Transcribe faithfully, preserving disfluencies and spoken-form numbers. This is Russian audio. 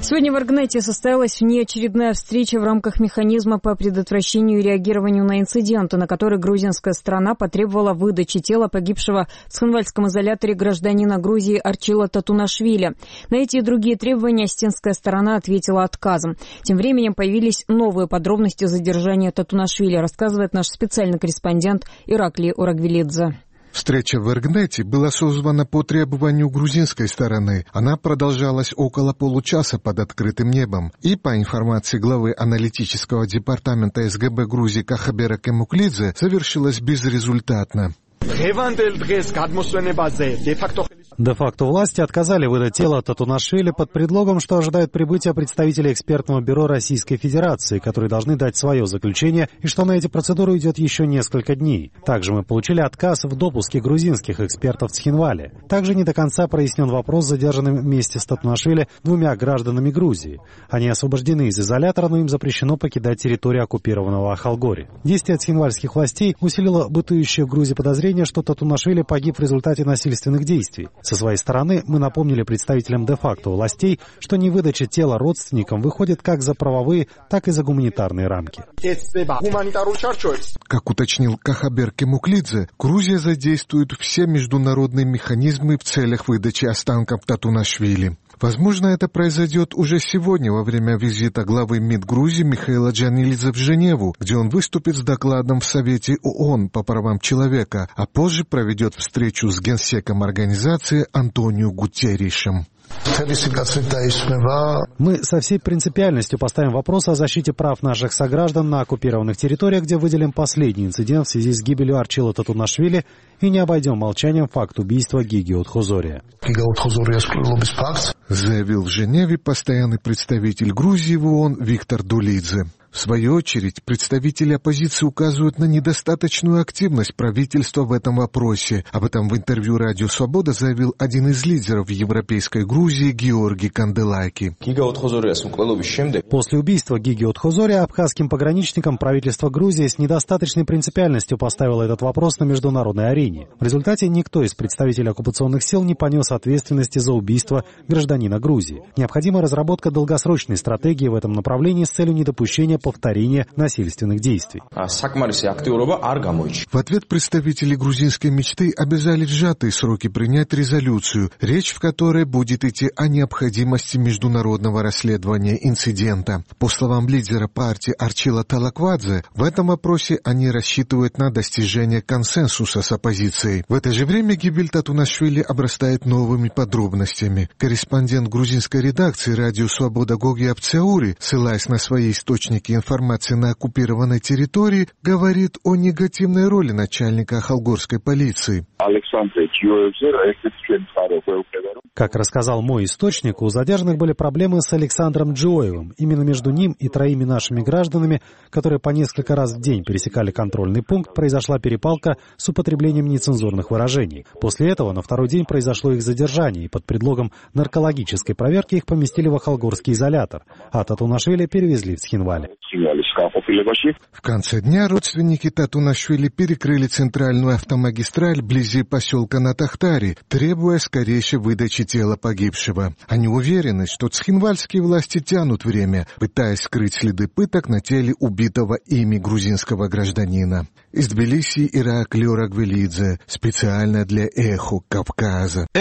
Сегодня в Аргнете состоялась внеочередная встреча в рамках механизма по предотвращению и реагированию на инциденты, на который грузинская сторона потребовала выдачи тела погибшего в Цхинвальском изоляторе гражданина Грузии Арчила Татунашвили. На эти и другие требования астинская сторона ответила отказом. Тем временем появились новые подробности задержания Татунашвили, рассказывает наш специальный корреспондент Ираклий Урагвелидзе. Встреча в Эргнете была созвана по требованию грузинской стороны. Она продолжалась около получаса под открытым небом. И, по информации главы аналитического департамента СГБ Грузии Кахабера Кемуклидзе, завершилась безрезультатно. Де-факто власти отказали выдать тело Татунашвили под предлогом, что ожидают прибытия представителей экспертного бюро Российской Федерации, которые должны дать свое заключение, и что на эти процедуры идет еще несколько дней. Также мы получили отказ в допуске грузинских экспертов в Цхинвале. Также не до конца прояснен вопрос с задержанным вместе с Татунашвили двумя гражданами Грузии. Они освобождены из изолятора, но им запрещено покидать территорию оккупированного Ахалгори. Действие цхинвальских властей усилило бытующее в Грузии подозрение, что Татунашвили погиб в результате насильственных действий. Со своей стороны мы напомнили представителям де-факто властей, что невыдача тела родственникам выходит как за правовые, так и за гуманитарные рамки. Как уточнил Кахабер Кемуклидзе, Грузия задействует все международные механизмы в целях выдачи останков Татунашвили. Возможно, это произойдет уже сегодня во время визита главы МИД Грузии Михаила Джанилидзе в Женеву, где он выступит с докладом в Совете ООН по правам человека, а позже проведет встречу с генсеком организации Антонио Гутерришем. Мы со всей принципиальностью поставим вопрос о защите прав наших сограждан на оккупированных территориях, где выделим последний инцидент в связи с гибелью Арчила Татунашвили, и не обойдем молчанием факт убийства Гиги Отхозория. Заявил в Женеве постоянный представитель Грузии в ООН Виктор Дулидзе. В свою очередь, представители оппозиции указывают на недостаточную активность правительства в этом вопросе. Об этом в интервью «Радио Свобода» заявил один из лидеров европейской Грузии Георгий Канделаки. После убийства Гиги Отхозория абхазским пограничникам правительство Грузии с недостаточной принципиальностью поставило этот вопрос на международной арене. В результате никто из представителей оккупационных сил не понес ответственности за убийство гражданина Грузии. Необходима разработка долгосрочной стратегии в этом направлении с целью недопущения повторения насильственных действий. В ответ представители грузинской мечты обязали в сжатые сроки принять резолюцию, речь в которой будет идти о необходимости международного расследования инцидента. По словам лидера партии Арчила Талаквадзе, в этом вопросе они рассчитывают на достижение консенсуса с оппозицией. В это же время гибель Татунашвили обрастает новыми подробностями. Корреспондент грузинской редакции «Радио Свобода» Гоги Апцеури, ссылаясь на свои источники информации на оккупированной территории, говорит о негативной роли начальника ахалгорской полиции. Как рассказал мой источник, у задержанных были проблемы с Александром Джоевым. Именно между ним и троими нашими гражданами, которые по несколько раз в день пересекали контрольный пункт, произошла перепалка с употреблением нецензурных выражений. После этого на второй день произошло их задержание, и под предлогом наркологической проверки их поместили в ахалгорский изолятор, а Татунашвили перевезли в Цхинвале. В конце дня родственники Татунашвили перекрыли центральную автомагистраль вблизи поселка Натахтари, требуя скорейшей выдачи тела погибшего. Они уверены, что цхинвальские власти тянут время, пытаясь скрыть следы пыток на теле убитого ими грузинского гражданина. Из Тбилиси Ираклий Урагвелидзе, специально для «Эхо Кавказа».